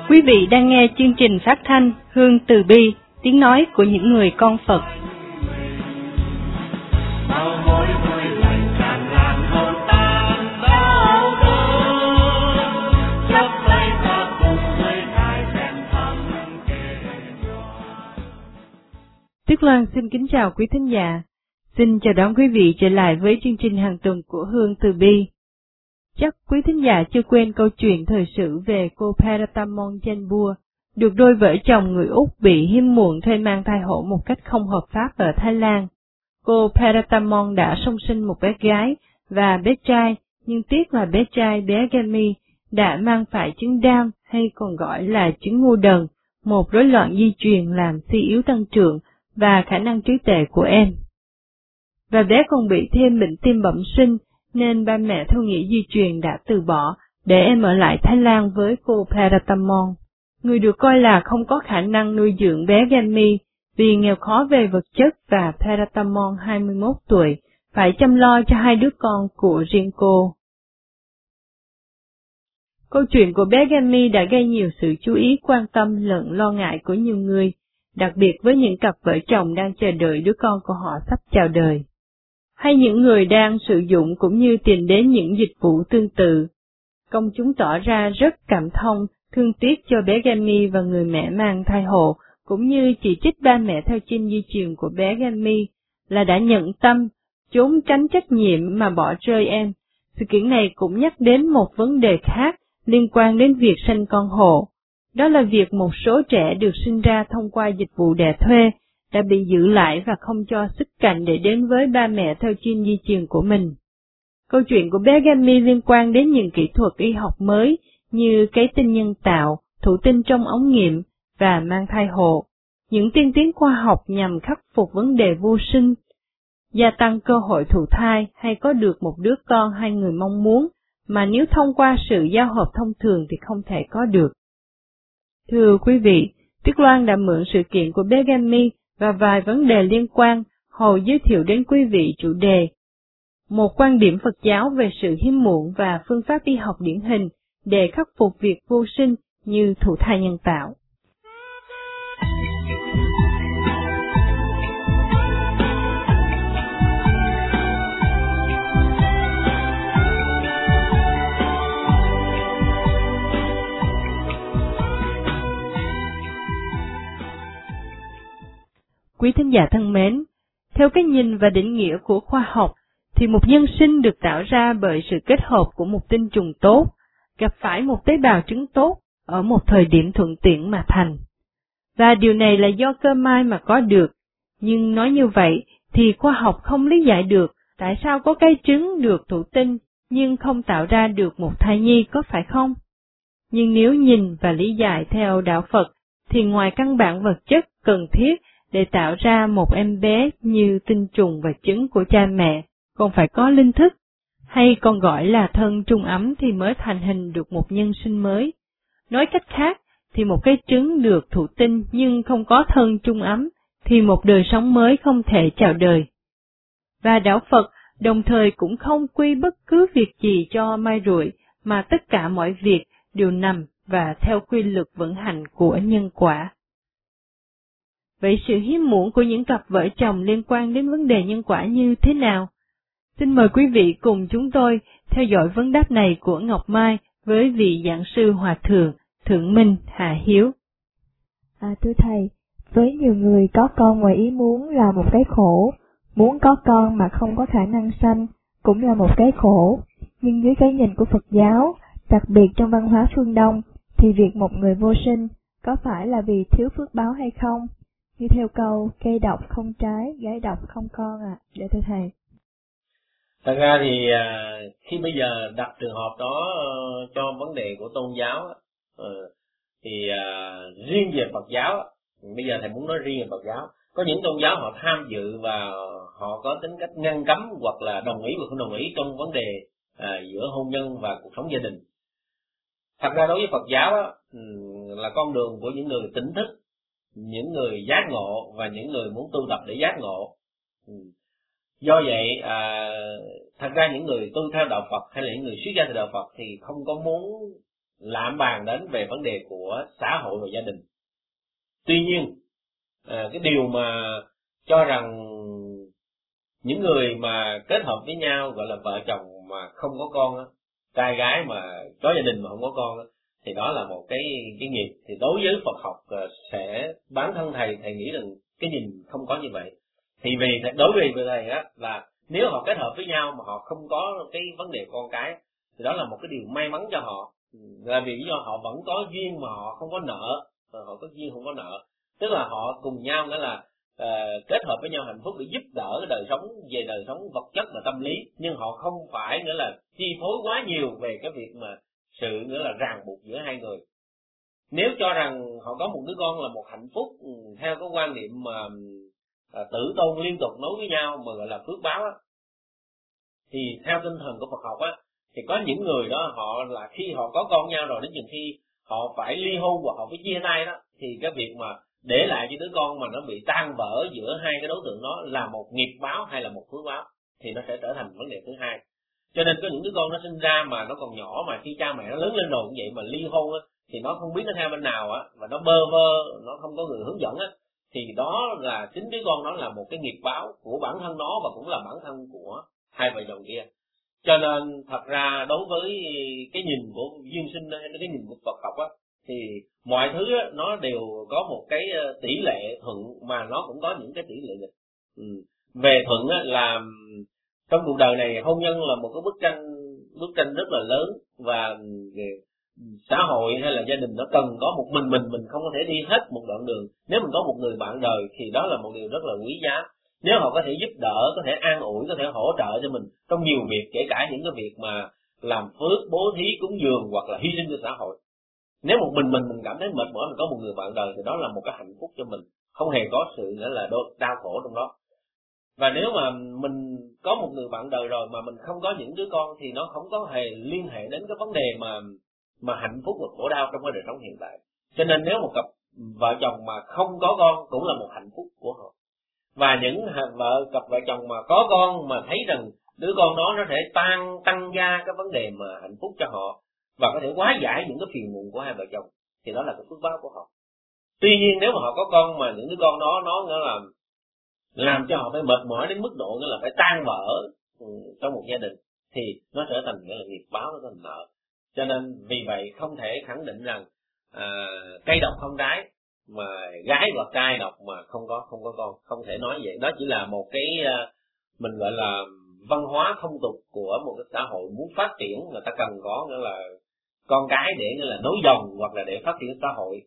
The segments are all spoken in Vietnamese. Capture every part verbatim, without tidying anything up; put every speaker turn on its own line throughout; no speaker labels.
Quý vị đang nghe chương trình phát thanh Hương Từ Bi, tiếng nói của những người con Phật. Tuyết Loan xin kính chào quý thính giả. Xin chào đón quý vị trở lại với chương trình hàng tuần của Hương Từ Bi. Chắc quý thính giả chưa quên câu chuyện thời sự về cô Paratamon Chanbur, được đôi vợ chồng người Úc bị hiếm muộn thuê mang thai hộ một cách không hợp pháp ở Thái Lan. Cô Paratamon đã song sinh một bé gái và bé trai, nhưng tiếc là bé trai bé Gami đã mang phải chứng Down hay còn gọi là chứng ngu đần, một rối loạn di truyền làm suy yếu tăng trưởng và khả năng trí tuệ của em. Và bé còn bị thêm bệnh tim bẩm sinh, nên ba mẹ theo nghĩa di truyền đã từ bỏ để em ở lại Thái Lan với cô Paratamon, người được coi là không có khả năng nuôi dưỡng bé Gami vì nghèo khó về vật chất, và Paratamon hai mươi mốt tuổi phải chăm lo cho hai đứa con của riêng cô. Câu chuyện của bé Gami đã gây nhiều sự chú ý, quan tâm lẫn lo ngại của nhiều người, đặc biệt với những cặp vợ chồng đang chờ đợi đứa con của họ sắp chào đời, hay những người đang sử dụng cũng như tìm đến những dịch vụ tương tự. Công chúng tỏ ra rất cảm thông, thương tiếc cho bé Gami và người mẹ mang thai hộ, cũng như chỉ trích ba mẹ theo chân di truyền của bé Gami là đã nhận tâm, trốn tránh trách nhiệm mà bỏ rơi em. Sự kiện này cũng nhắc đến một vấn đề khác liên quan đến việc sanh con hộ. Đó là việc một số trẻ được sinh ra thông qua dịch vụ đẻ thuê đã bị giữ lại và không cho xuất cảnh để đến với ba mẹ theo chân di truyền của mình. Câu chuyện của bé Gami liên quan đến những kỹ thuật y học mới như cấy tinh nhân tạo, thụ tinh trong ống nghiệm và mang thai hộ, những tiên tiến khoa học nhằm khắc phục vấn đề vô sinh, gia tăng cơ hội thụ thai hay có được một đứa con hai người mong muốn, mà nếu thông qua sự giao hợp thông thường thì không thể có được. Thưa quý vị, Tuyết Loan đã mượn sự kiện của bé Gami và vài vấn đề liên quan hồi giới thiệu đến quý vị chủ đề một quan điểm Phật giáo về sự hiếm muộn và phương pháp y học điển hình để khắc phục việc vô sinh như thụ thai nhân tạo. Quý thính giả thân mến, theo cái nhìn và định nghĩa của khoa học, thì một nhân sinh được tạo ra bởi sự kết hợp của một tinh trùng tốt, gặp phải một tế bào trứng tốt ở một thời điểm thuận tiện mà thành. Và điều này là do cơ may mà có được, nhưng nói như vậy thì khoa học không lý giải được tại sao có cái trứng được thụ tinh nhưng không tạo ra được một thai nhi, có phải không? Nhưng nếu nhìn và lý giải theo đạo Phật, thì ngoài căn bản vật chất cần thiết để tạo ra một em bé như tinh trùng và trứng của cha mẹ, còn phải có linh thức, hay còn gọi là thân trung ấm thì mới thành hình được một nhân sinh mới. Nói cách khác, thì một cái trứng được thụ tinh nhưng không có thân trung ấm, thì một đời sống mới không thể chào đời. Và đạo Phật đồng thời cũng không quy bất cứ việc gì cho mai rủi, mà tất cả mọi việc đều nằm và theo quy luật vận hành của nhân quả. Vậy sự hiếm muộn của những cặp vợ chồng liên quan đến vấn đề nhân quả như thế nào? Xin mời quý vị cùng chúng tôi theo dõi vấn đáp này của Ngọc Mai với vị giảng sư Hòa Thượng Thượng Minh Hà Hiếu.
À, thưa Thầy, với nhiều người có con ngoài ý muốn là một cái khổ, muốn có con mà không có khả năng sanh cũng là một cái khổ, nhưng dưới cái nhìn của Phật giáo, đặc biệt trong văn hóa phương Đông, thì việc một người vô sinh có phải là vì thiếu phước báo hay không? Như theo câu, cây độc không trái, gái độc không con ạ. À. Để thưa Thầy.
Thật ra thì khi bây giờ đặt trường hợp đó cho vấn đề của tôn giáo, thì riêng về Phật giáo, bây giờ Thầy muốn nói riêng về Phật giáo, có những tôn giáo họ tham dự và họ có tính cách ngăn cấm hoặc là đồng ý hoặc không đồng ý trong vấn đề giữa hôn nhân và cuộc sống gia đình. Thật ra đối với Phật giáo là con đường của những người tỉnh thức, những người giác ngộ và những người muốn tu tập để giác ngộ. Do vậy, à, thật ra những người tu theo đạo Phật hay là những người xuất gia theo đạo Phật thì không có muốn lạm bàn đến về vấn đề của xã hội và gia đình. Tuy nhiên, à, cái điều mà cho rằng những người mà kết hợp với nhau gọi là vợ chồng mà không có con á, trai gái mà có gia đình mà không có con á, thì đó là một cái cái nghiệp. Thì đối với Phật học sẽ bản thân thầy thầy nghĩ rằng cái nhìn không có như vậy. Thì vì đối với thầy á là nếu họ kết hợp với nhau mà họ không có cái vấn đề con cái thì đó là một cái điều may mắn cho họ, là vì do họ vẫn có duyên mà họ không có nợ, họ có duyên không có nợ, tức là họ cùng nhau nghĩa là uh, kết hợp với nhau hạnh phúc để giúp đỡ đời sống về đời sống vật chất và tâm lý, nhưng họ không phải nghĩa là chi phối quá nhiều về cái việc mà sự nghĩa là ràng buộc giữa hai người. Nếu cho rằng họ có một đứa con là một hạnh phúc theo cái quan niệm mà à, tử tôn liên tục nối với nhau mà gọi là phước báo á, thì theo tinh thần của Phật học á, thì có những người đó họ là khi họ có con nhau rồi đến chừng khi họ phải ly hôn hoặc họ phải chia tay đó, thì cái việc mà để lại cho đứa con mà nó bị tan vỡ giữa hai cái đối tượng đó là một nghiệp báo hay là một phước báo, thì nó sẽ trở thành vấn đề thứ hai. Cho nên có những đứa con nó sinh ra mà nó còn nhỏ, mà khi cha mẹ nó lớn lên rồi cũng vậy mà ly hôn á, thì nó không biết nó theo bên nào á, và nó bơ vơ, nó không có người hướng dẫn á, thì đó là chính đứa con đó là một cái nghiệp báo của bản thân nó và cũng là bản thân của hai vợ chồng kia. Cho nên thật ra đối với cái nhìn của duyên sinh hay cái nhìn của Phật học á, thì mọi thứ á, nó đều có một cái tỷ lệ thuận mà nó cũng có những cái tỷ lệ nghịch. Ừ. Về thuận á, là trong cuộc đời này hôn nhân là một cái bức tranh bức tranh rất là lớn, và xã hội hay là gia đình nó cần có một mình mình mình không có thể đi hết một đoạn đường. Nếu mình có một người bạn đời thì đó là một điều rất là quý giá. Nếu họ có thể giúp đỡ, có thể an ủi, có thể hỗ trợ cho mình trong nhiều việc, kể cả những cái việc mà làm phước, bố thí, cúng dường hoặc là hy sinh cho xã hội. Nếu một mình mình mình cảm thấy mệt mỏi, mình có một người bạn đời thì đó là một cái hạnh phúc cho mình, không hề có sự nghĩa là đau khổ trong đó. Và nếu mà mình có một người bạn đời rồi mà mình không có những đứa con thì nó không có hề liên hệ đến cái vấn đề mà mà hạnh phúc và khổ đau trong cái đời sống hiện tại. Cho nên nếu một cặp vợ chồng mà không có con cũng là một hạnh phúc của họ. Và những vợ cặp vợ chồng mà có con mà thấy rằng đứa con đó nó thể tăng tăng gia cái vấn đề mà hạnh phúc cho họ và có thể hóa giải những cái phiền muộn của hai vợ chồng, thì đó là cái phước báo của họ. Tuy nhiên nếu mà họ có con mà những đứa con đó nó nghĩa là làm cho họ phải mệt mỏi đến mức độ nghĩa là phải tan vỡ ừ, trong một gia đình, thì nó trở thành nghĩa là nghiệp báo, nó thành nợ. Cho nên vì vậy không thể khẳng định rằng à, cây độc không trái, mà gái hoặc trai độc mà không có không có con, không thể nói vậy. Đó chỉ là một cái mình gọi là văn hóa phong tục của một cái xã hội muốn phát triển, người ta cần có nghĩa là con cái để nghĩa là nối dòng hoặc là để phát triển xã hội.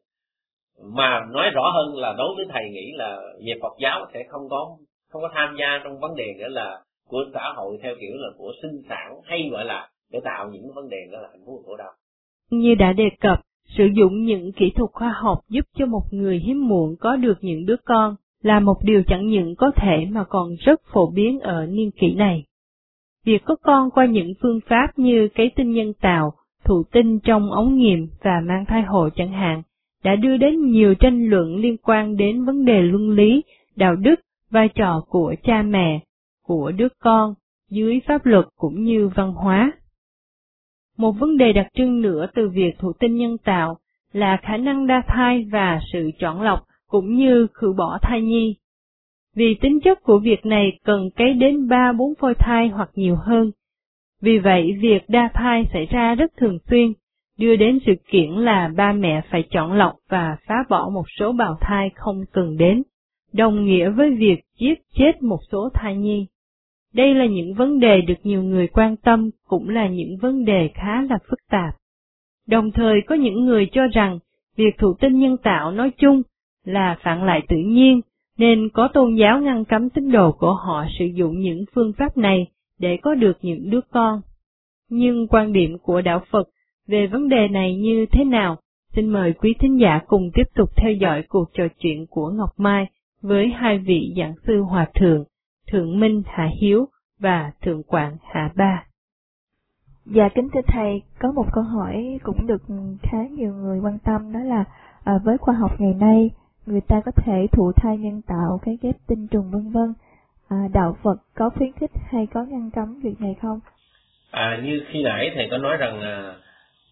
Mà nói rõ hơn là đối với thầy nghĩ là về Phật giáo sẽ không có không có tham gia trong vấn đề nghĩa là của xã hội theo kiểu là của sinh sản, hay gọi là để tạo những vấn đề đó là hạnh phúc và khổ đau.
Như đã đề cập, sử dụng những kỹ thuật khoa học giúp cho một người hiếm muộn có được những đứa con là một điều chẳng những có thể mà còn rất phổ biến ở niên kỷ này. Việc có con qua những phương pháp như cấy tinh nhân tạo, thụ tinh trong ống nghiệm và mang thai hộ chẳng hạn, đã đưa đến nhiều tranh luận liên quan đến vấn đề luân lý, đạo đức, vai trò của cha mẹ, của đứa con, dưới pháp luật cũng như văn hóa. Một vấn đề đặc trưng nữa từ việc thụ tinh nhân tạo là khả năng đa thai và sự chọn lọc cũng như khử bỏ thai nhi. Vì tính chất của việc này cần cấy đến ba bốn phôi thai hoặc nhiều hơn. Vì vậy, việc đa thai xảy ra rất thường xuyên, đưa đến sự kiện là ba mẹ phải chọn lọc và phá bỏ một số bào thai không cần đến, đồng nghĩa với việc giết chết một số thai nhi. Đây là những vấn đề được nhiều người quan tâm, cũng là những vấn đề khá là phức tạp. Đồng thời có những người cho rằng việc thụ tinh nhân tạo nói chung là phản lại tự nhiên, nên có tôn giáo ngăn cấm tín đồ của họ sử dụng những phương pháp này để có được những đứa con. Nhưng quan điểm của đạo Phật về vấn đề này như thế nào? Xin mời quý thính giả cùng tiếp tục theo dõi cuộc trò chuyện của Ngọc Mai với hai vị giảng sư Hòa Thượng, Thượng Minh Hạ Hiếu và Thượng Quảng Hạ Ba.
Dạ kính thưa Thầy, có một câu hỏi cũng được khá nhiều người quan tâm, đó là à, với khoa học ngày nay, người ta có thể thụ thai nhân tạo, cái ghép tinh trùng vân vân. À, đạo Phật có khuyến khích hay có ngăn cấm việc này không?
À, như khi nãy thầy có nói rằng à,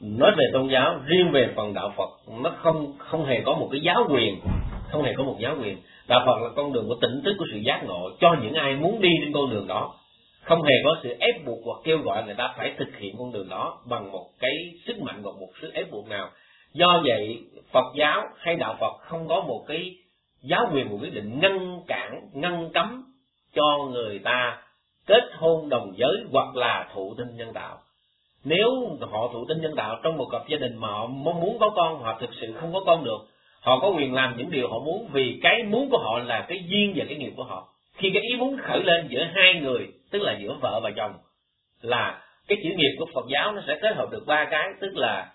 nói về tôn giáo, riêng về phần đạo Phật nó không không hề có một cái giáo quyền, không hề có một giáo quyền. Đạo Phật là con đường của tỉnh thức, của sự giác ngộ cho những ai muốn đi trên con đường đó, không hề có sự ép buộc hoặc kêu gọi người ta phải thực hiện con đường đó bằng một cái sức mạnh hoặc một sức ép buộc nào. Do vậy Phật giáo hay đạo Phật không có một cái giáo quyền, một quyết định ngăn cản, ngăn cấm cho người ta kết hôn đồng giới hoặc là thụ tinh nhân tạo. Nếu họ thụ tinh nhân tạo trong một cặp gia đình mà họ mong muốn có con, họ thực sự không có con được, họ có quyền làm những điều họ muốn, vì cái muốn của họ là cái duyên và cái nghiệp của họ. Khi cái ý muốn khởi lên giữa hai người, tức là giữa vợ và chồng, là cái chữ nghiệp của Phật giáo nó sẽ kết hợp được ba cái, tức là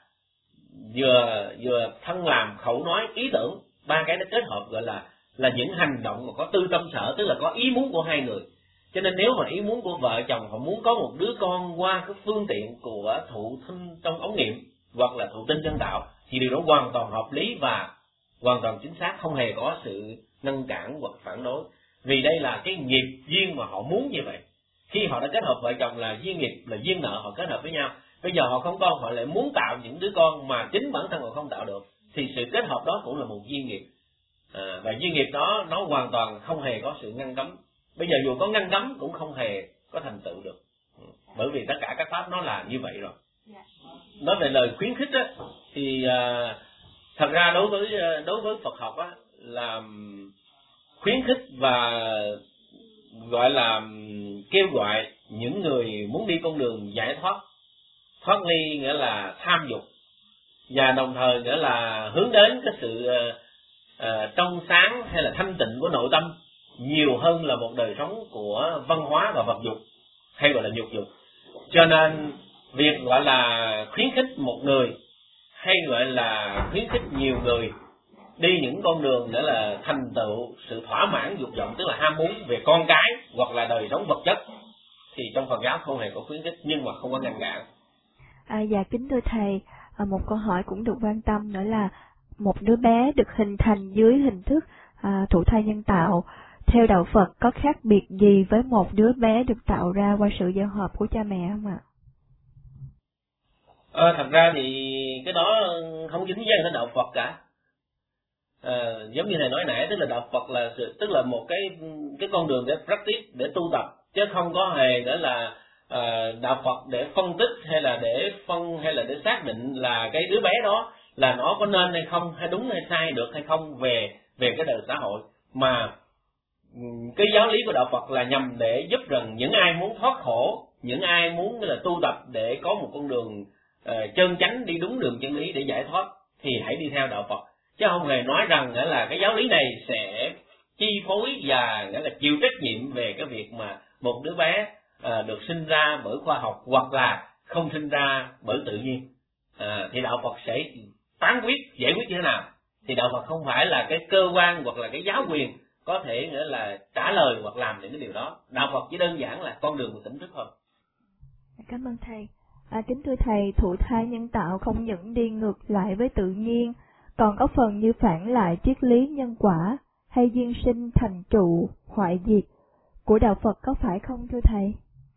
vừa vừa thân làm, khẩu nói, ý tưởng, ba cái nó kết hợp gọi là là những hành động mà có tư tâm sở, tức là có ý muốn của hai người. Cho nên nếu mà ý muốn của vợ chồng họ muốn có một đứa con qua cái phương tiện của thụ tinh trong ống nghiệm hoặc là thụ tinh nhân tạo thì điều đó hoàn toàn hợp lý và hoàn toàn chính xác, không hề có sự ngăn cản hoặc phản đối. Vì đây là cái nghiệp duyên mà họ muốn như vậy. Khi họ đã kết hợp vợ chồng là duyên nghiệp, là duyên nợ, họ kết hợp với nhau. Bây giờ họ không con, họ lại muốn tạo những đứa con mà chính bản thân họ không tạo được, thì sự kết hợp đó cũng là một duyên nghiệp. À, và duyên nghiệp đó nó hoàn toàn không hề có sự ngăn cấm. Bây giờ dù có ngăn cấm cũng không hề có thành tựu được, bởi vì tất cả các pháp nó là như vậy rồi. Nói về lời khuyến khích á, thì à, thật ra đối với đối với Phật học á, là khuyến khích và gọi là kêu gọi những người muốn đi con đường giải thoát, thoát ly nghĩa là tham dục, và đồng thời nghĩa là hướng đến cái sự uh, trong sáng hay là thanh tịnh của nội tâm nhiều hơn là một đời sống của văn hóa và vật dục hay gọi là nhục dục. Cho nên việc gọi là khuyến khích một người hay gọi là khuyến khích nhiều người đi những con đường để là thành tựu sự thỏa mãn dục vọng, tức là ham muốn về con cái hoặc là đời sống vật chất, thì trong Phật giáo không hề có khuyến khích nhưng mà không có ngăn cản.
À, dạ kính thưa thầy, à, một câu hỏi cũng được quan tâm nữa là một đứa bé được hình thành dưới hình thức à, thụ thai nhân tạo, theo đạo Phật có khác biệt gì với một đứa bé được tạo ra qua sự giao hợp của cha mẹ không ạ?
À, thật ra thì cái đó không dính dáng đến đạo Phật cả. À, giống như thầy nói nãy, tức là đạo Phật là sự, tức là một cái cái con đường để practice, để tu tập, chứ không có hề nữa là à, đạo Phật để phân tích hay là để phân hay là để xác định là cái đứa bé đó là nó có nên hay không, hay đúng hay sai, được hay không về về cái đời xã hội. Mà cái giáo lý của đạo Phật là nhằm để giúp rằng những ai muốn thoát khổ, những ai muốn là tu tập để có một con đường uh, chân chánh, đi đúng đường chân lý để giải thoát thì hãy đi theo đạo Phật, chứ không hề nói rằng là cái giáo lý này sẽ chi phối và nghĩa là chịu trách nhiệm về cái việc mà một đứa bé uh, được sinh ra bởi khoa học hoặc là không sinh ra bởi tự nhiên. À, thì đạo Phật sẽ phán quyết, giải quyết như thế nào. Thì đạo Phật không phải là cái cơ quan hoặc là cái giáo quyền có thể nghĩa là trả lời hoặc làm những cái điều đó. Đạo Phật chỉ đơn giản là con đường của tỉnh thức thôi.
Cảm ơn thầy. À, kính thưa thầy, thụ thai nhân tạo không những đi ngược lại với tự nhiên, còn có phần như phản lại triết lý nhân quả hay duyên sinh thành trụ, hoại diệt của đạo Phật có phải không thưa thầy?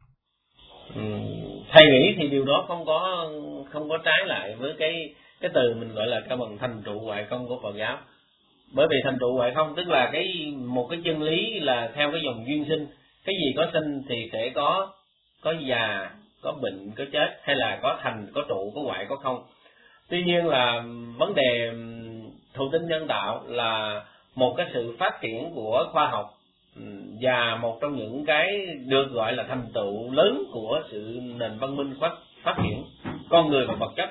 Ừ, thầy nghĩ thì điều đó không có không có trái lại với cái cái từ mình gọi là cái bằng thành trụ hoại không của Phật giáo. Bởi vì thành trụ hoại không tức là cái một cái chân lý là theo cái dòng duyên sinh, cái gì có sinh thì sẽ có có già, có bệnh, có chết, hay là có thành, có trụ, có hoại, có không. Tuy nhiên là vấn đề thụ tinh nhân tạo là một cái sự phát triển của khoa học và một trong những cái được gọi là thành tựu lớn của sự nền văn minh phát phát triển con người và vật chất.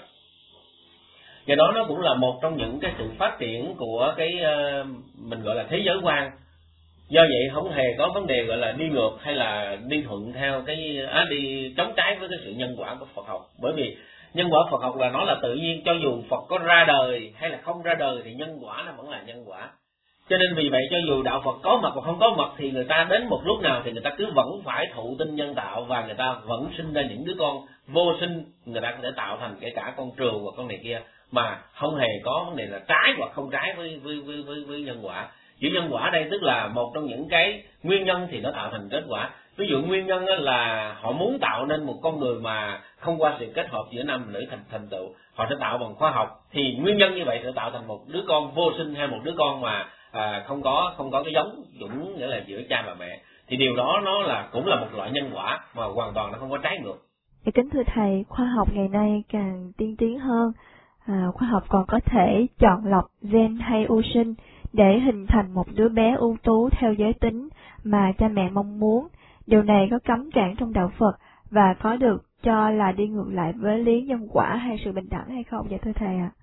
Do đó nó cũng là một trong những cái sự phát triển của cái uh, mình gọi là thế giới quan. Do vậy không hề có vấn đề gọi là đi ngược hay là đi thuận theo cái á, đi chống trái với cái sự nhân quả của Phật học. Bởi vì nhân quả Phật học là nó là tự nhiên, cho dù Phật có ra đời hay là không ra đời thì nhân quả nó vẫn là nhân quả. Cho nên vì vậy cho dù đạo Phật có mặt hoặc không có mặt thì người ta đến một lúc nào thì người ta cứ vẫn phải thụ tinh nhân tạo, và người ta vẫn sinh ra những đứa con vô sinh, người ta có thể tạo thành kể cả con trừu hoặc con này kia, mà không hề có vấn đề là trái hoặc không trái với với với với, với nhân quả. Chữ nhân quả đây tức là một trong những cái nguyên nhân thì nó tạo thành kết quả. Ví dụ nguyên nhân là họ muốn tạo nên một con người mà không qua sự kết hợp giữa nam và nữ thành thành tựu, họ sẽ tạo bằng khoa học, thì nguyên nhân như vậy sẽ tạo thành một đứa con vô sinh hay một đứa con mà à, không có không có cái giống chuẩn, nghĩa là giữa cha và mẹ, thì điều đó nó là cũng là một loại nhân quả mà hoàn toàn nó không có trái ngược.
Thì kính thưa thầy, khoa học ngày nay càng tiên tiến hơn, à, khoa học còn có thể chọn lọc gen hay u sinh để hình thành một đứa bé ưu tú theo giới tính mà cha mẹ mong muốn. Điều này có cấm cản trong đạo Phật và có được cho là đi ngược lại với lý nhân quả hay sự bình đẳng hay không, dạ thưa thầy ạ?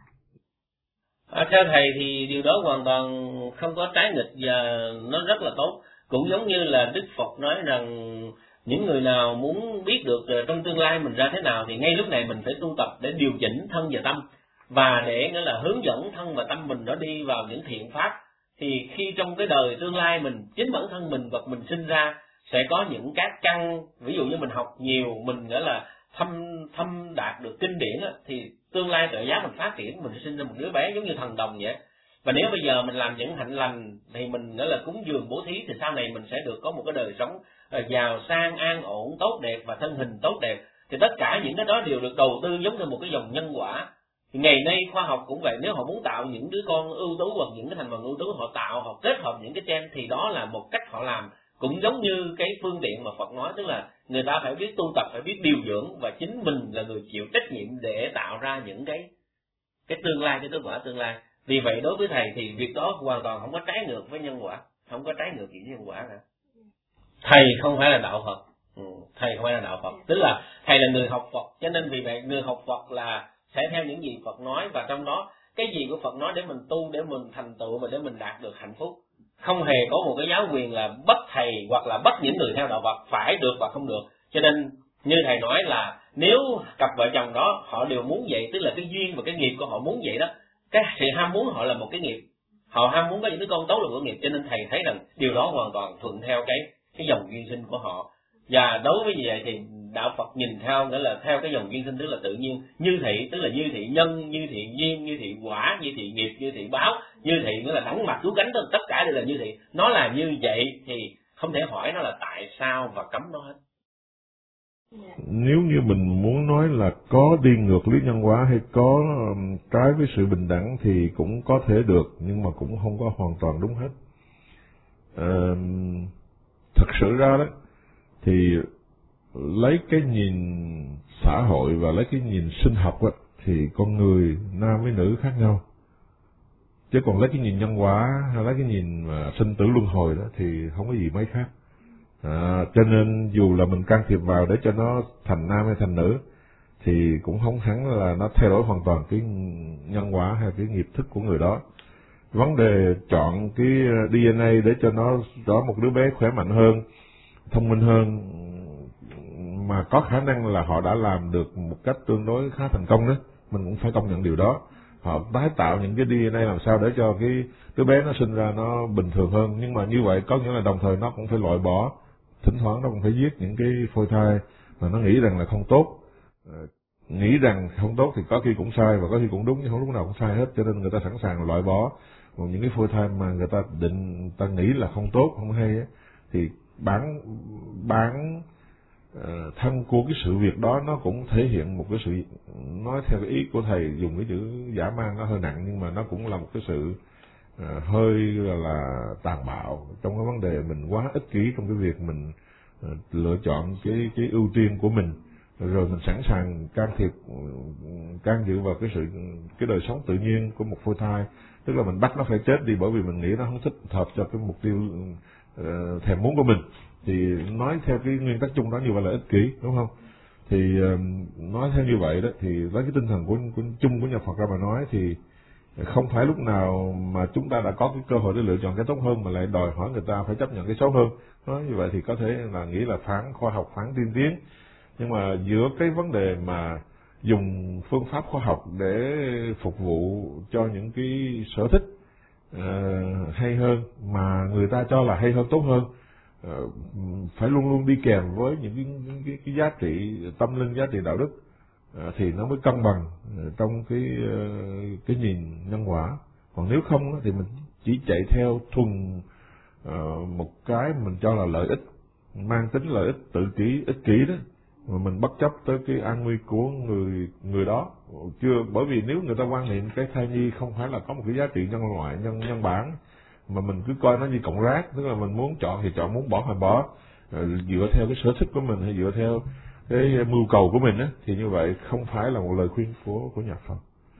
À, theo thầy thì điều đó hoàn toàn không có trái nghịch và nó rất là tốt. Cũng giống như là Đức Phật nói rằng những người nào muốn biết được trong tương lai mình ra thế nào thì ngay lúc này mình phải tu tập để điều chỉnh thân và tâm, và để nghĩa là hướng dẫn thân và tâm mình nó đi vào những thiện pháp. Thì khi trong cái đời tương lai mình, chính bản thân mình vật mình sinh ra sẽ có những các căn, ví dụ như mình học nhiều, mình nghĩa là thâm thâm đạt được kinh điển á, thì tương lai tự giác mình phát triển, mình sẽ sinh ra một đứa bé giống như thần đồng vậy. Và nếu bây giờ mình làm những hạnh lành thì mình nghĩa là cúng dường bố thí, thì sau này mình sẽ được có một cái đời sống giàu sang an ổn tốt đẹp và thân hình tốt đẹp. Thì tất cả những cái đó đều được đầu tư giống như một cái dòng nhân quả. Thì ngày nay khoa học cũng vậy, nếu họ muốn tạo những đứa con ưu tú hoặc những cái thành phần ưu tú, họ tạo, họ kết hợp những cái gen, thì đó là một cách họ làm. Cũng giống như cái phương tiện mà Phật nói, tức là người ta phải biết tu tập, phải biết điều dưỡng, và chính mình là người chịu trách nhiệm để tạo ra những cái cái tương lai, cái kết quả tương lai. Vì vậy đối với thầy thì việc đó hoàn toàn không có trái ngược với nhân quả, không có trái ngược gì với nhân quả cả. Thầy không phải là đạo Phật, ừ, thầy không phải là đạo Phật, tức là thầy là người học Phật, cho nên vì vậy người học Phật là sẽ theo những gì Phật nói, và trong đó cái gì của Phật nói để mình tu, để mình thành tựu và để mình đạt được hạnh phúc. Không hề có một cái giáo quyền là bắt thầy hoặc là bắt những người theo đạo Phật phải được và không được. Cho nên như thầy nói là nếu cặp vợ chồng đó họ đều muốn vậy, tức là cái duyên và cái nghiệp của họ muốn vậy đó, cái sự ham muốn họ là một cái nghiệp, họ ham muốn có những đứa con tốt là một nghiệp, cho nên thầy thấy rằng điều đó hoàn toàn thuận theo cái cái dòng duyên sinh của họ. Và đối với vậy thì đạo Phật nhìn theo nghĩa là theo cái dòng duyên sinh, tức là tự nhiên, như thị tức là như thị nhân, như thị duyên, như thị quả, như thị nghiệp, như thị báo, như thị nghĩa là đẳng mặt cứu cánh, tất cả đều là như thị. Nó là như vậy thì không thể hỏi nó là tại sao và cấm nó hết.
Nếu như mình muốn nói là có đi ngược lý nhân quả hay có trái với sự bình đẳng thì cũng có thể được, nhưng mà cũng không có hoàn toàn đúng hết. À, thật sự ra đó thì lấy cái nhìn xã hội và lấy cái nhìn sinh học đó, thì con người nam với nữ khác nhau. Chứ còn lấy cái nhìn nhân quả hay lấy cái nhìn mà sinh tử luân hồi đó thì không có gì mấy khác. À, cho nên dù là mình can thiệp vào để cho nó thành nam hay thành nữ thì cũng không hẳn là nó thay đổi hoàn toàn cái nhân quả hay cái nghiệp thức của người đó. Vấn đề chọn cái đê en a để cho nó có một đứa bé khỏe mạnh hơn, thông minh hơn, mà có khả năng là họ đã làm được một cách tương đối khá thành công đó, mình cũng phải công nhận điều đó. Họ tái tạo những cái đê en a làm sao để cho cái đứa bé nó sinh ra nó bình thường hơn, nhưng mà như vậy có nghĩa là đồng thời nó cũng phải loại bỏ, thỉnh thoảng nó cũng phải giết những cái phôi thai mà nó nghĩ rằng là không tốt. Nghĩ rằng không tốt thì có khi cũng sai và có khi cũng đúng, nhưng không lúc nào cũng sai hết, cho nên người ta sẵn sàng loại bỏ. Còn những cái phôi thai mà người ta định, ta nghĩ là không tốt, không hay ấy, thì bản bản uh, thân của cái sự việc đó nó cũng thể hiện một cái sự, nói theo cái ý của thầy dùng cái chữ dã man nó hơi nặng, nhưng mà nó cũng là một cái sự uh, hơi là, là tàn bạo trong cái vấn đề mình quá ích kỷ trong cái việc mình uh, lựa chọn cái cái ưu tiên của mình, rồi mình sẵn sàng can thiệp, can dự vào cái sự cái đời sống tự nhiên của một phôi thai, tức là mình bắt nó phải chết đi bởi vì mình nghĩ nó không thích hợp cho cái mục tiêu uh, thèm muốn của mình. Thì nói theo cái nguyên tắc chung đó như vậy là ích kỷ, đúng không? Thì uh, nói theo như vậy đó thì lấy cái tinh thần của, của chung của nhà Phật ra mà nói thì không phải lúc nào mà chúng ta đã có cái cơ hội để lựa chọn cái tốt hơn mà lại đòi hỏi người ta phải chấp nhận cái xấu hơn. Nói như vậy thì có thể là nghĩ là phản khoa học, phản tiên tiến. Nhưng mà giữa cái vấn đề mà dùng phương pháp khoa học để phục vụ cho những cái sở thích uh, hay hơn mà người ta cho là hay hơn, tốt hơn, uh, phải luôn luôn đi kèm với những cái, những cái, cái giá trị tâm linh, giá trị đạo đức, uh, thì nó mới cân bằng uh, trong cái uh, cái nhìn nhân quả. Còn nếu không thì mình chỉ chạy theo thuần uh, một cái mình cho là lợi ích, mang tính lợi ích tự kỷ ích kỷ đó, mà mình bất chấp tới cái an nguy của người người đó. Chưa, bởi vì nếu người ta quan niệm cái thai nhi không phải là có một cái giá trị nhân loại, nhân nhân bản, mà mình cứ coi nó như cọng rác, tức là mình muốn chọn thì chọn, muốn bỏ thì bỏ, dựa theo cái sở thích của mình hay dựa theo cái mưu cầu của mình á, thì như vậy không phải là một lời khuyên của của nhà Phật.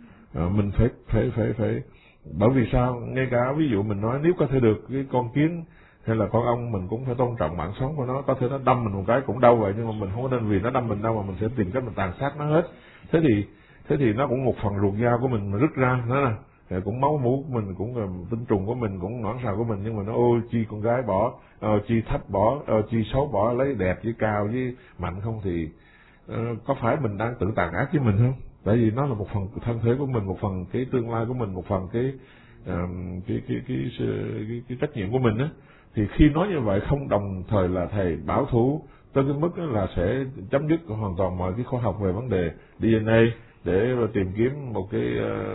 À, mình phải phải phải phải bởi vì sao? Ngay cả ví dụ mình nói nếu có thể được cái con kiến hay là con ong, mình cũng phải tôn trọng mạng sống của nó. Có thể nó đâm mình một cái cũng đau vậy, nhưng mà mình không có nên vì nó đâm mình đâu mà mình sẽ tìm cách mình tàn sát nó hết. Thế thì thế thì nó cũng một phần ruột da của mình mà rứt ra nó nè, cũng máu mủ của mình, cũng là tinh trùng của mình, cũng nõn sào của mình, nhưng mà nó ôi chi con gái bỏ, uh, chi thấp bỏ, uh, chi xấu bỏ, lấy đẹp với cao với mạnh không, thì uh, có phải mình đang tự tàn ác với mình không? Tại vì nó là một phần thân thể của mình, một phần cái tương lai của mình, một phần cái uh, cái, cái, cái, cái, cái, cái trách nhiệm của mình á. Thì khi nói như vậy không đồng thời là thầy bảo thủ tới cái mức là sẽ chấm dứt hoàn toàn mọi cái khoa học về vấn đề đê en a để tìm kiếm một cái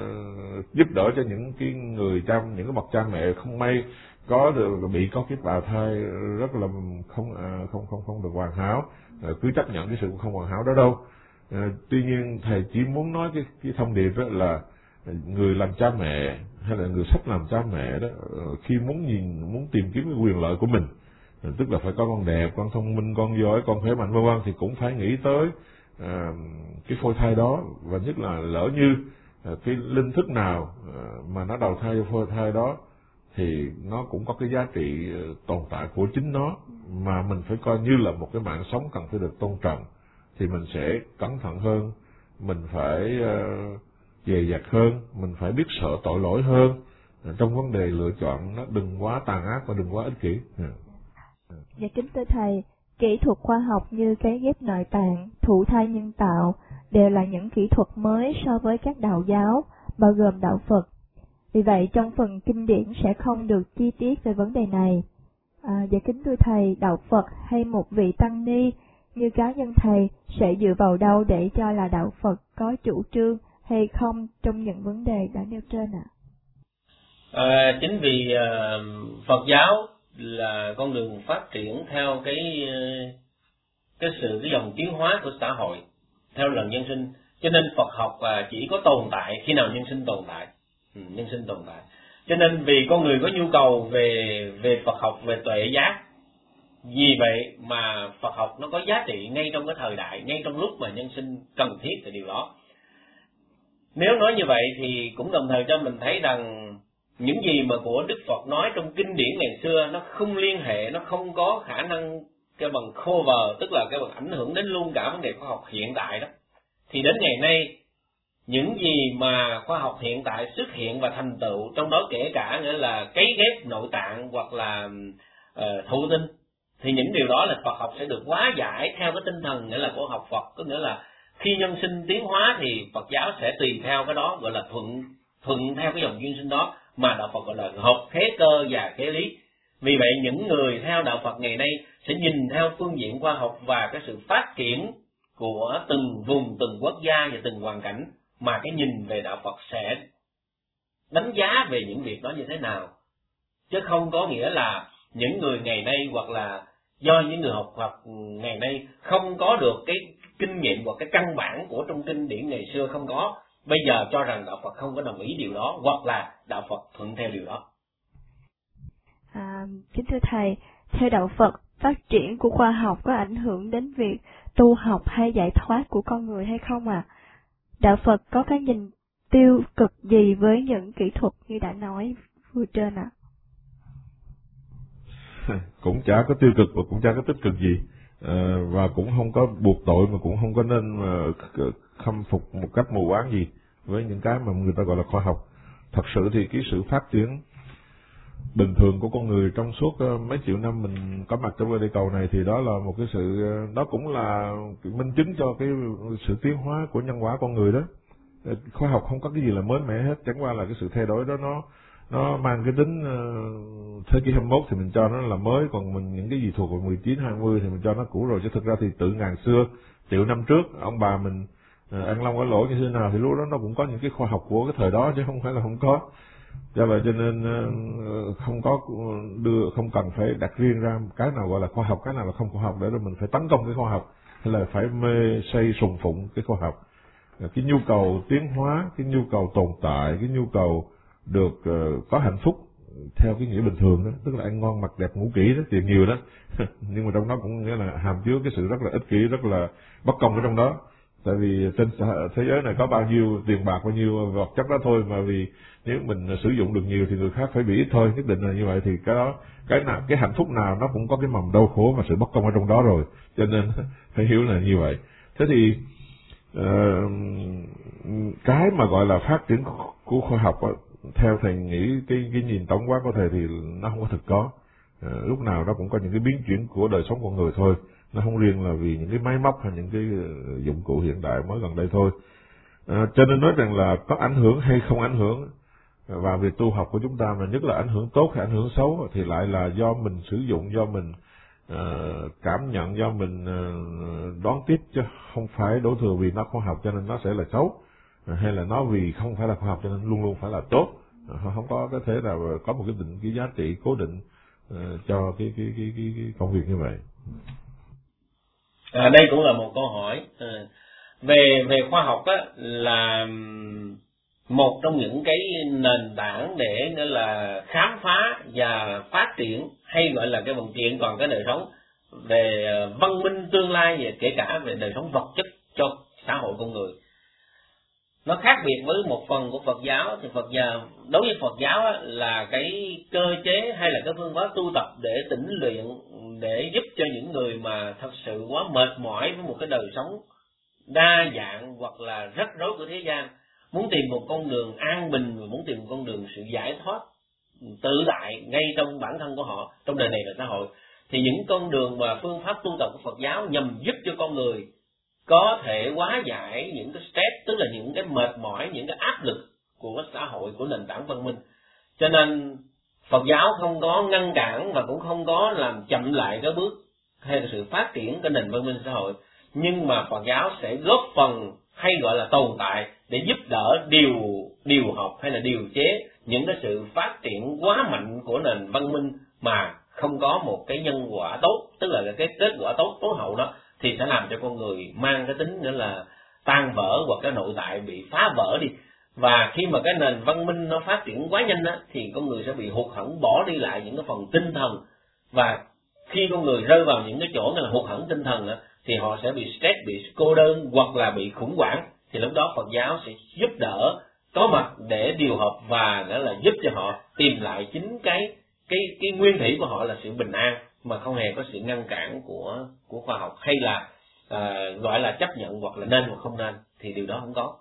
uh, giúp đỡ cho những cái người cha, những cái bậc cha mẹ không may có được bị có cái bào thai rất là không uh, không không không được hoàn hảo, uh, cứ chấp nhận cái sự không hoàn hảo đó đâu. Uh, tuy nhiên thầy chỉ muốn nói cái cái thông điệp đó là người làm cha mẹ hay là người sắp làm cha mẹ đó, khi muốn nhìn muốn tìm kiếm cái quyền lợi của mình, tức là phải có con đẹp, con thông minh, con giỏi, con khỏe mạnh vân vân, thì cũng phải nghĩ tới à, cái phôi thai đó. Và nhất là lỡ như à, cái linh thức nào à, mà nó đầu thai vô phôi thai đó thì nó cũng có cái giá trị tồn tại của chính nó, mà mình phải coi như là một cái mạng sống cần phải được tôn trọng, thì mình sẽ cẩn thận hơn, mình phải uh, dè dặt hơn, mình phải biết sợ tội lỗi hơn trong vấn đề lựa chọn, nó đừng quá tàn ác và đừng quá ích kỷ.
Dạ kính thưa thầy, kỹ thuật khoa học như cấy ghép nội tạng, thụ thai nhân tạo đều là những kỹ thuật mới so với các đạo giáo, bao gồm đạo Phật. Vì vậy trong phần kinh điển sẽ không được chi tiết về vấn đề này. À, dạ kính thưa thầy, đạo Phật hay một vị tăng ni như cá nhân thầy sẽ dựa vào đâu để cho là đạo Phật có chủ trương hay không trong những vấn đề đã nêu trên ạ?
À? À, chính vì uh, Phật giáo là con đường phát triển theo cái cái sự cái dòng tiến hóa của xã hội theo lần nhân sinh, cho nên Phật học uh, chỉ có tồn tại khi nào nhân sinh tồn tại, ừ, nhân sinh tồn tại. Cho nên vì con người có nhu cầu về về Phật học, về tuệ giác, vì vậy mà Phật học nó có giá trị ngay trong cái thời đại, ngay trong lúc mà nhân sinh cần thiết về điều đó. Nếu nói như vậy thì cũng đồng thời cho mình thấy rằng những gì mà của Đức Phật nói trong kinh điển ngày xưa nó không liên hệ, nó không có khả năng cái bằng cover, tức là cái bằng ảnh hưởng đến luôn cả vấn đề khoa học hiện tại đó. Thì đến ngày nay những gì mà khoa học hiện tại xuất hiện và thành tựu, trong đó kể cả nghĩa là cấy ghép nội tạng hoặc là uh, thụ tinh, thì những điều đó là Phật học sẽ được hóa giải theo cái tinh thần nghĩa là của học Phật, có nghĩa là khi nhân sinh tiến hóa thì Phật giáo sẽ tùy theo cái đó, gọi là thuận thuận theo cái dòng duyên sinh đó, mà đạo Phật gọi là hợp thế cơ và thế lý. Vì vậy những người theo đạo Phật ngày nay sẽ nhìn theo phương diện khoa học và cái sự phát triển của từng vùng, từng quốc gia và từng hoàn cảnh, mà cái nhìn về đạo Phật sẽ đánh giá về những việc đó như thế nào, chứ không có nghĩa là những người ngày nay hoặc là do những người học Phật ngày nay không có được cái kinh nghiệm hoặc cái căn bản của trong kinh điển ngày xưa không có, bây giờ cho rằng đạo Phật không có đồng ý điều đó, hoặc là đạo Phật thuận theo điều đó.
À, kính thưa thầy, theo đạo Phật, phát triển của khoa học có ảnh hưởng đến việc tu học hay giải thoát của con người hay không ạ? À? Đạo Phật có cái nhìn tiêu cực gì với những kỹ thuật như đã nói vừa trên ạ? À?
Cũng chả có tiêu cực và cũng chả có tích cực gì, à, và cũng không có buộc tội mà cũng không có nên uh, khâm phục một cách mù quáng gì với những cái mà người ta gọi là khoa học. Thật sự thì cái sự phát triển bình thường của con người trong suốt uh, mấy triệu năm mình có mặt trong cái địa cầu này, thì đó là một cái sự uh, đó cũng là minh chứng cho cái sự tiến hóa của nhân quả con người đó. Uh, khoa học không có cái gì là mới mẻ hết, chẳng qua là cái sự thay đổi đó nó nó mang cái tính uh, thế kỷ hai mươi mốt thì mình cho nó là mới, còn mình những cái gì thuộc vào mười chín hai mươi thì mình cho nó cũ rồi. Chứ thực ra thì từ ngàn xưa, triệu năm trước ông bà mình uh, ăn long ở lỗ như thế nào thì lúc đó nó cũng có những cái khoa học của cái thời đó chứ không phải là không có. Do vậy cho nên không có đưa không cần phải đặt riêng ra cái nào gọi là khoa học, cái nào là không khoa học để rồi mình phải tấn công cái khoa học hay là phải mê say sùng phụng cái khoa học. Cái nhu cầu tiến hóa, cái nhu cầu tồn tại, cái nhu cầu được uh, có hạnh phúc theo cái nghĩa bình thường đó, tức là ăn ngon mặc đẹp ngủ kỹ đó, tiền nhiều đó. Nhưng mà trong đó cũng nghĩa là hàm chứa cái sự rất là ích kỷ, rất là bất công ở trong đó. Tại vì trên thế giới này có bao nhiêu tiền bạc, bao nhiêu vật chất đó thôi, mà vì nếu mình sử dụng được nhiều thì người khác phải bị ít thôi, nhất định là như vậy. Thì cái đó, cái nào, cái hạnh phúc nào nó cũng có cái mầm đau khổ và sự bất công ở trong đó rồi, cho nên phải hiểu là như vậy. Thế thì uh, cái mà gọi là phát triển của khoa học đó, theo thầy nghĩ cái cái nhìn tổng quát của thầy thì nó không có thực có. À, lúc nào nó cũng có những cái biến chuyển của đời sống con người thôi, nó không riêng là vì những cái máy móc hay những cái dụng cụ hiện đại mới gần đây thôi. À, cho nên nói rằng là có ảnh hưởng hay không ảnh hưởng vào việc tu học của chúng ta, mà nhất là ảnh hưởng tốt hay ảnh hưởng xấu thì lại là do mình sử dụng, do mình uh, cảm nhận, do mình uh, đón tiếp, chứ không phải đổ thừa vì nó khoa học cho nên nó sẽ là xấu, hay là nó vì không phải là khoa học cho nên luôn luôn phải là tốt. Không có cái thế nào có một cái định cái giá trị cố định uh, cho cái cái, cái cái cái công việc như vậy.
À, đây cũng là một câu hỏi. À, về về khoa học á, là một trong những cái nền tảng để nghĩa là khám phá và phát triển, hay gọi là cái vận chuyển còn cái đời sống về văn minh tương lai, về kể cả về đời sống vật chất cho xã hội con người. Nó khác biệt với một phần của Phật giáo. Thì Phật giáo, đối với Phật giáo á, là cái cơ chế hay là cái phương pháp tu tập để tĩnh luyện, để giúp cho những người mà thật sự quá mệt mỏi với một cái đời sống đa dạng hoặc là rắc rối của thế gian, muốn tìm một con đường an bình, muốn tìm một con đường sự giải thoát tự tại ngay trong bản thân của họ, trong đời này và xã hội, thì những con đường và phương pháp tu tập của Phật giáo nhằm giúp cho con người có thể hóa giải những cái stress, tức là những cái mệt mỏi, những cái áp lực của xã hội, của nền tảng văn minh. Cho nên Phật giáo không có ngăn cản và cũng không có làm chậm lại cái bước hay là sự phát triển của nền văn minh xã hội, nhưng mà Phật giáo sẽ góp phần hay gọi là tồn tại để giúp đỡ điều điều học hay là điều chế những cái sự phát triển quá mạnh của nền văn minh mà không có một cái nhân quả tốt, tức là cái kết quả tốt tối hậu đó, thì sẽ làm cho con người mang cái tính nữa là tan vỡ hoặc cái nội tại bị phá vỡ đi. Và khi mà cái nền văn minh nó phát triển quá nhanh á, thì con người sẽ bị hụt hẫng, bỏ đi lại những cái phần tinh thần. Và khi con người rơi vào những cái chỗ là hụt hẫng tinh thần á, thì họ sẽ bị stress, bị cô đơn hoặc là bị khủng hoảng. Thì lúc đó Phật giáo sẽ giúp đỡ, có mặt để điều hợp và đó là giúp cho họ tìm lại chính cái cái cái nguyên thủy của họ là sự bình an, mà không hề có sự ngăn cản của của khoa học hay là à, gọi là chấp nhận hoặc là nên hoặc không nên, thì điều đó không có.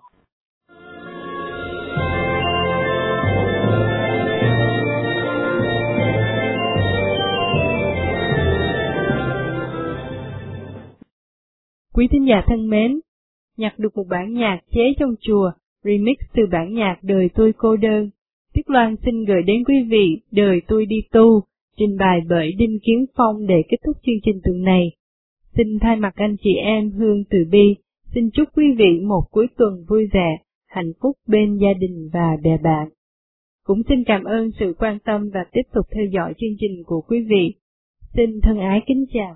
Quý thính giả thân mến, nhặt được một bản nhạc chế trong chùa, remix từ bản nhạc Đời Tôi Cô Đơn. Tuyết Loan xin gửi đến quý vị Đời Tôi Đi Tu, trình bày bởi Đinh Kiến Phong để kết thúc chương trình tuần này. Xin thay mặt anh chị em Hương Từ Bi, xin chúc quý vị một cuối tuần vui vẻ, hạnh phúc bên gia đình và bè bạn. Cũng xin cảm ơn sự quan tâm và tiếp tục theo dõi chương trình của quý vị. Xin thân ái kính chào.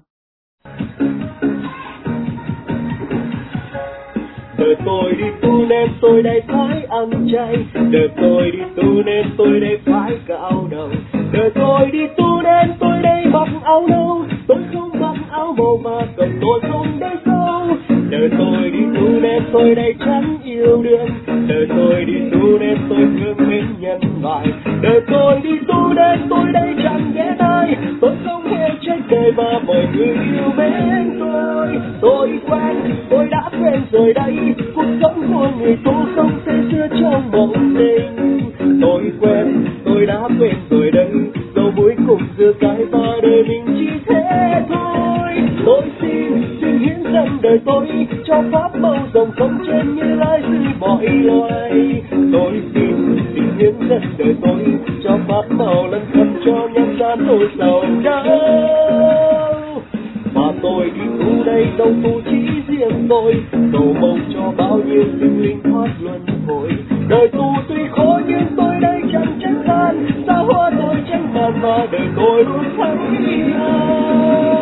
Đời tôi đi tu nên tôi đây phải ăn chay, đời tôi đi tu nên tôi đây phải cạo đầu, đời tôi đi tu nên tôi đây mặc áo nâu, tôi không mặc áo màu mà cầm tôi không để sâu. Đời tôi đi tu nên tôi đây chẳng yêu đương, đời tôi đi tu nên tôi thương mến nhân loại, đời tôi đi tu nên tôi đây chẳng ghét ai, tôi không hề trách đời mà mọi người yêu mến tôi. Tôi quen, tôi đã quen rồi đây, cuộc sống của người tu không say sưa trong mộng tình. Tôi quen, tôi đã quen rồi đây, dầu muối cùng dưa cái và đời mình chỉ thế thôi. Tôi xin, xin hiến dâng đời tôi cho pháp màu rồng không trên như lai sư mọi loài. Tôi xin, xin hiến dâng đời tôi cho pháp màu lân khắp cho nhân gian tôi sầu đau. Mà tôi đi tu đây đâu tu chỉ riêng tôi, cầu mong cho bao nhiêu sinh linh thoát luân hồi. Đời tu tuy khó nhưng tôi đây chẳng trách và đời tôi luôn thấy ai.